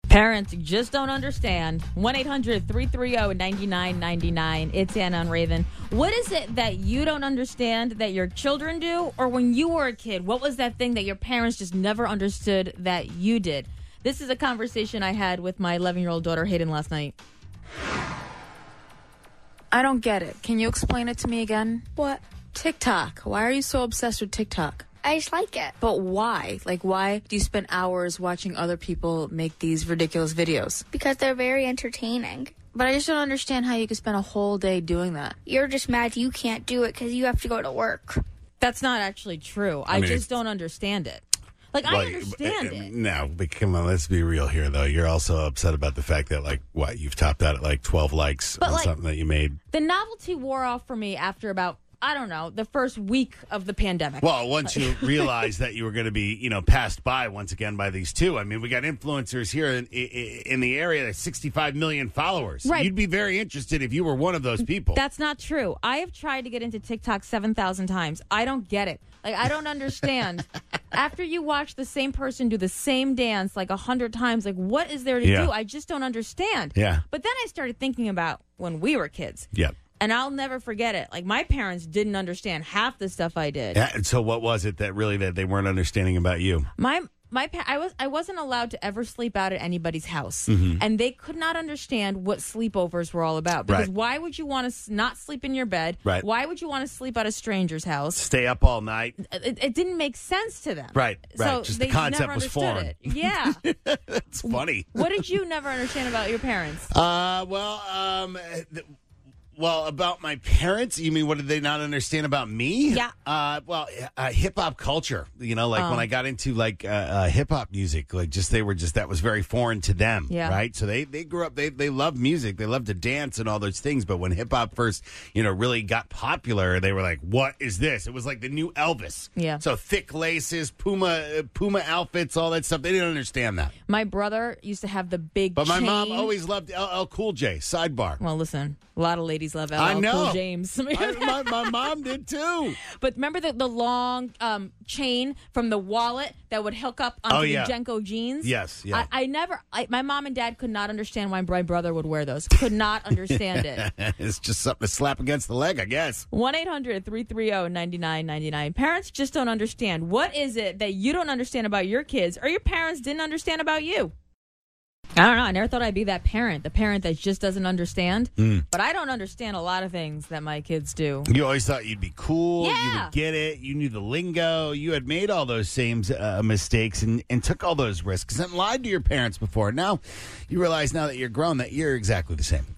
Parents just don't understand. 1-800-330-9999. It's Anna and Raven. What is it that you don't understand that your children do? Or when you were a kid, what was that thing that your parents just never understood that you did? This is a conversation I had with my 11-year-old daughter, Hayden, last night. I don't get it. Can you explain it to me again? What? TikTok. Why are you so obsessed with TikTok? I just like it. But why? Like, why do you spend hours watching other people make these ridiculous videos? Because they're very entertaining. But I just don't understand how you could spend a whole day doing that. You're just mad you can't do it because you have to go to work. That's not actually true. I just don't understand it. Like, I understand it. No, but come on, let's be real here, though. You're also upset about the fact that, like, what, you've topped out at, like, 12 likes on something that you made. The novelty wore off for me after about, I don't know, the first week of the pandemic. Well, once you realized that you were going to be, passed by once again by these two. I mean, we got influencers here in the area that 65 million followers. Right. You'd be very interested if you were one of those people. That's not true. I have tried to get into TikTok 7,000 times. I don't get it. Like, I don't understand. After you watch the same person do the same dance like 100 times, like, what is there to do? I just don't understand. Yeah. But then I started thinking about when we were kids. Yep. And I'll never forget it. Like, my parents didn't understand half the stuff I did. Yeah, and so what was it that they weren't understanding about you? I wasn't allowed to ever sleep out at anybody's house. Mm-hmm. And they could not understand what sleepovers were all about. Because why would you want to not sleep in your bed? Right. Why would you want to sleep at a stranger's house? Stay up all night. It didn't make sense to them. Right. So Just they the concept never was understood foreign. it. Yeah. That's funny. What did you never understand about your parents? Well, about my parents, you mean what did they not understand about me? Yeah. Hip hop culture. When I got into hip hop music, that was very foreign to them. Yeah. Right. So they grew up. They love music. They love to dance and all those things. But when hip hop first, really got popular, they were like, "What is this?" It was like the new Elvis. Yeah. So thick laces, Puma outfits, all that stuff. They didn't understand that. My brother used to have the big But my chain. mom always loved LL Cool J. Sidebar. Well, listen, a lot of ladies love LL I know. Cool James. My mom did too. But remember the long chain from the wallet that would hook up onto the Jenko jeans? Yes, yeah. My mom and dad could not understand why my brother would wear those. Could not understand it. It's just something to slap against the leg, I guess. 1-800-330-9999. Parents just don't understand. What is it that you don't understand about your kids or your parents didn't understand about you? I don't know. I never thought I'd be that parent, the parent that just doesn't understand. But I don't understand a lot of things that my kids do. You always thought you'd be cool. Yeah. You would get it. You knew the lingo. You had made all those same mistakes and took all those risks and lied to your parents before. Now, you realize now that you're grown that you're exactly the same.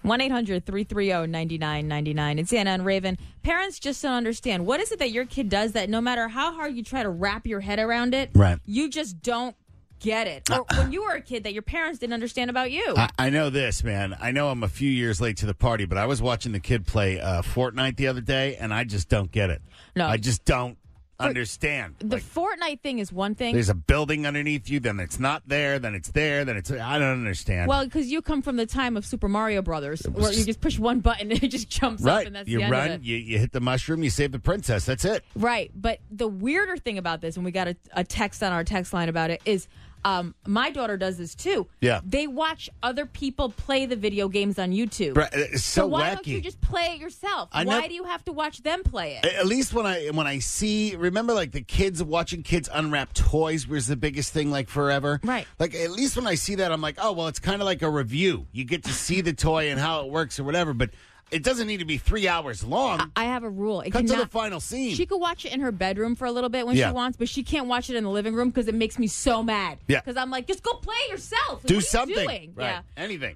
1-800-330-9999. It's Anna and Raven. Parents just don't understand. What is it that your kid does that no matter how hard you try to wrap your head around it, you just don't get it? Or when you were a kid that your parents didn't understand about you? I know this, man. I know I'm a few years late to the party, but I was watching the kid play Fortnite the other day, and I just don't get it. No. I just don't understand. The Fortnite thing is one thing. There's a building underneath you, then it's not there, then it's there, then it's... I don't understand. Well, because you come from the time of Super Mario Brothers, where you just push one button and it just jumps up, and that's you the end run, of it. you hit the mushroom, you save the princess. That's it. Right. But the weirder thing about this, and we got a text on our text line about it, is... my daughter does this too. Yeah. They watch other people play the video games on YouTube. Right. It's so why wacky. don't you just play it yourself? Why do you have to watch them play it? At least when I see, remember like the kids, watching kids unwrap toys was the biggest thing like forever. Right. Like at least when I see that, I'm like, oh, well, it's kind of like a review. You get to see the toy and how it works or whatever, but it doesn't need to be 3 hours long. I have a rule. Cut to the final scene. She could watch it in her bedroom for a little bit when she wants, but she can't watch it in the living room because it makes me so mad. Yeah. Because I'm like, just go play yourself. Do what something. Are you doing? Right. Yeah. Anything.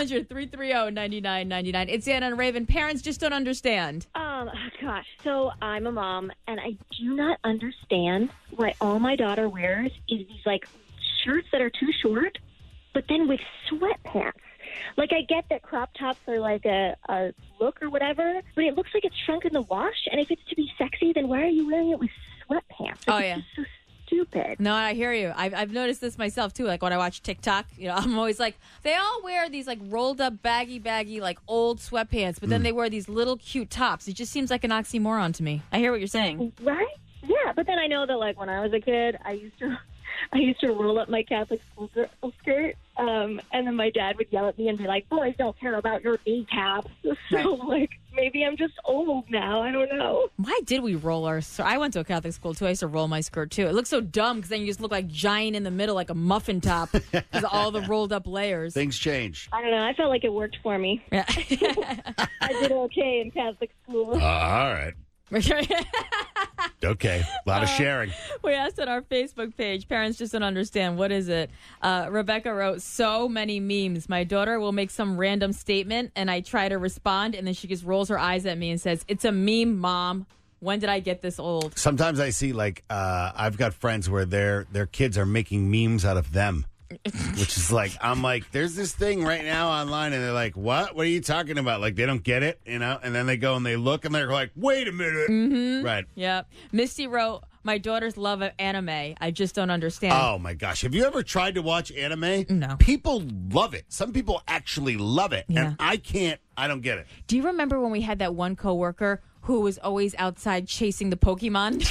1-800-330-9999. It's Anna and Raven. Parents just don't understand. Gosh. So I'm a mom, and I do not understand why all my daughter wears is these, like, shirts that are too short, but then with sweatpants. Like, I get that crop tops are like a look or whatever, but it looks like it's shrunk in the wash. And if it's to be sexy, then why are you wearing it with sweatpants? Like, it's just so stupid. No, I hear you. I've noticed this myself, too. Like, when I watch TikTok, I'm always like, they all wear these, like, rolled-up, baggy, like, old sweatpants, but then they wear these little cute tops. It just seems like an oxymoron to me. I hear what you're saying. Right? Yeah, but then I know that, like, when I was a kid, I used to I used to roll up my Catholic school skirt, and then my dad would yell at me and be like, boys don't care about your kneecaps. So, like, maybe I'm just old now. I don't know. Why did we roll our skirt? I went to a Catholic school, too. I used to roll my skirt, too. It looks so dumb because then you just look like giant in the middle, like a muffin top, because of all the rolled up layers. Things change. I don't know. I felt like it worked for me. Yeah. I did okay in Catholic school. All right. Okay. A lot of sharing. We asked on our Facebook page, parents just don't understand. What is it? Rebecca wrote, so many memes. My daughter will make some random statement, and I try to respond, and then she just rolls her eyes at me and says, it's a meme, Mom. When did I get this old? Sometimes I see, like, I've got friends where their kids are making memes out of them. Which is like, I'm like, there's this thing right now online, and they're like, what? What are you talking about? Like, they don't get it, you know? And then they go and they look, and they're like, wait a minute. Mm-hmm. Right. Yeah. Misty wrote, my daughters love anime. I just don't understand. Oh, my gosh. Have you ever tried to watch anime? No. People love it. Some people actually love it. Yeah. And I don't get it. Do you remember when we had that one coworker who was always outside chasing the Pokemon?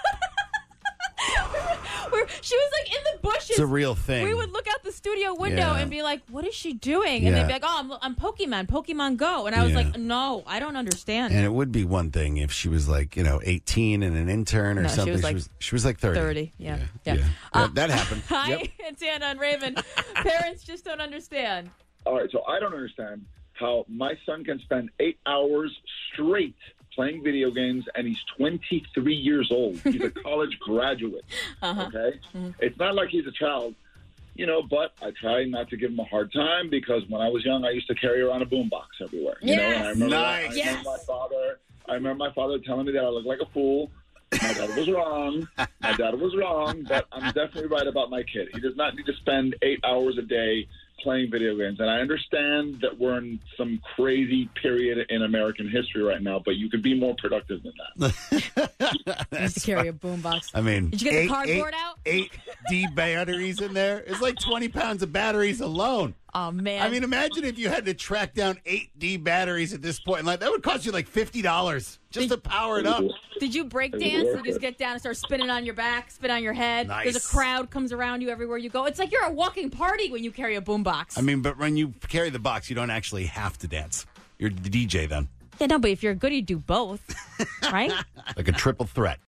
She was like in the bushes. It's a real thing. We would look out the studio window Yeah. and be like, what is she doing? And they'd be like, oh, I'm Pokemon Go. And I was Yeah. like, no, I don't understand. And it would be one thing if she was like, 18 and an intern or No, she something. was She was like 30. 30, yeah. That happened. Hi, Yep. it's Anna and Raven. Parents just don't understand. All right, so I don't understand how my son can spend 8 hours straight playing video games, and he's 23 years old. He's a college graduate, okay? It's not like he's a child, but I try not to give him a hard time because when I was young, I used to carry around a boombox everywhere. Yes. And I remember, Nice. I remember my father telling me that I looked like a fool. My dad was wrong, but I'm definitely right about my kid. He does not need to spend 8 hours a day playing video games. And I understand that we're in some crazy period in American history right now, but you could be more productive than that. I used to carry a boombox. I mean, Did you get the cardboard out? 8D batteries in there. It's like 20 pounds of batteries alone. Oh, man. I mean, imagine if you had to track down 8D batteries at this point. Like, that would cost you like $50 just to power it up. Did you break dance? You just get down and start spinning on your back, spin on your head. Nice. There's a crowd comes around you everywhere you go. It's like you're a walking party when you carry a boombox. I mean, but when you carry the box, you don't actually have to dance. You're the DJ then. Yeah, no, but if you're good, you do both, right? Like a triple threat.